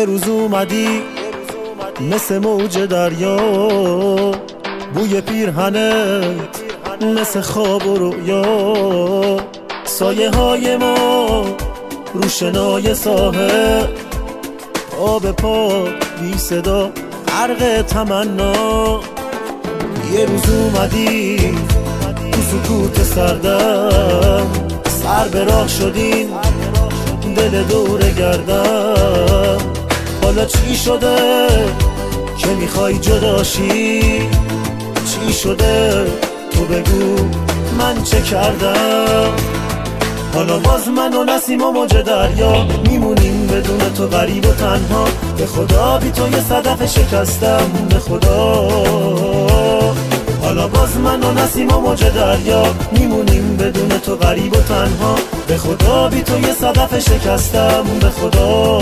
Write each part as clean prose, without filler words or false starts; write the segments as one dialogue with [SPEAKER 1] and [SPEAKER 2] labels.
[SPEAKER 1] یه روز اومدی مثل موج دریا، بوی پیرهنت مثل خواب و رویا، سایه های ما روشنای ساحل، پا به پا بی صدا غرق تمنا. یه روز اومدی تو سکوت سردم، سر به راه شدین دل دور گردم. حالا چی شده که میخوای جداشی؟ چی شده تو بگو من چه کردم؟ حالا باز من و نسیم و موج دریا میمونیم بدون تو غریب و تنها. به خدا بی تو یه صدف شکستم، به خدا. حالا باز من و نسیم و موج دریا میمونیم بدون تو غریب و تنها. به خدا بی تو یه صدف شکستم، به خدا.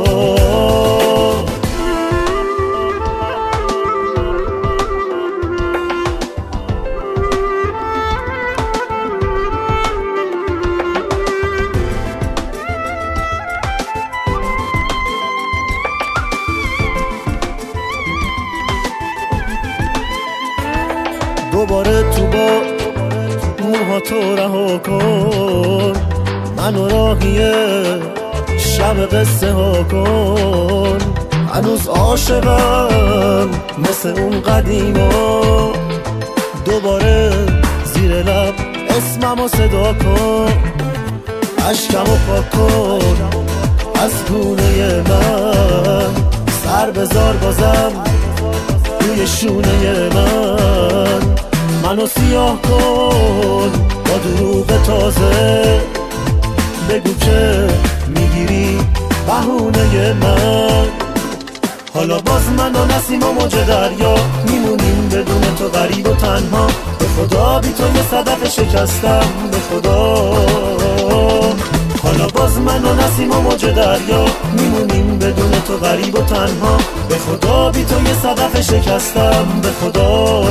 [SPEAKER 1] دوباره تو با موهاتو رها کن، منو راهی شب قصه ها کن. هنوز عاشقم مثل اون قدیما، دوباره زیر لب اسممو صدا کن. اشکمو پاک کن از گونه من، سر بذار بازم روی شونه من. منو سیاه کن با دروغ تازه، بگو که میگیری بهونه من. حالا باز من و نسیم و موج دریا میمونیم بدون تو غریب و تنها. به خدا بی تو یه صدف شکستم، به خدا. حالا باز من و نسیم و موج دریا میمونیم بدون تو غریب و تنها. به خدا بی تو یه صدف شکستم، به خدا.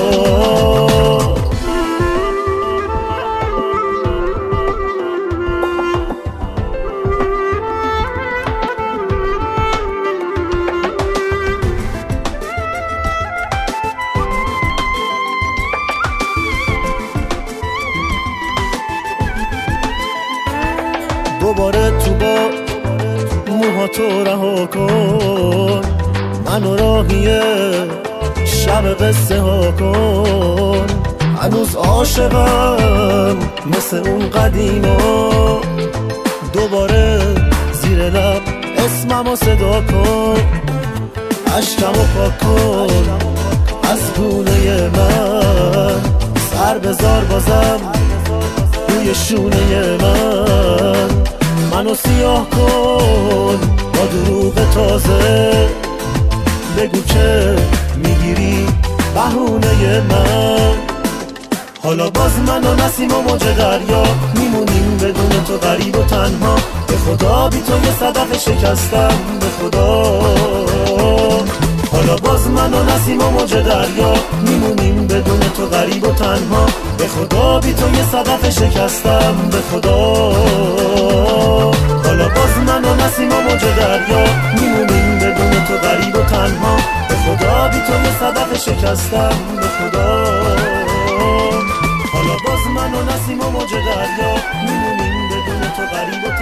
[SPEAKER 1] دوباره تو با موهاتو رها کن، منو راهی شب قصه ها کن. هنوز عاشقم مثل اون قدیما، دوباره زیر لب اسممو صدا کن. اشکمو پاک کن از گونه من، سر بذار بازم روی شونه من. منو سیاه کن با دروغ تازه، بگو که میگیری بهونه من. حالا باز من و نسیم و موج دریا میمونیم بدون تو غریب و تنها. به خدا بی تو یه صدف شکستم، به خدا. حالا باز من و نسیم و موج دریا میمونیم بدون تو غریب و تنها. به خدا بی تو یه صدف شکستم، به خدا. حالا باز من و نسیم و موج دریا میمونیم بدون تو غریب و تنها. به خدا بی تو یه صدف شکستم، به خدا. حالا باز من و نسیم و موج دریا میمونیم بدون تو غریب و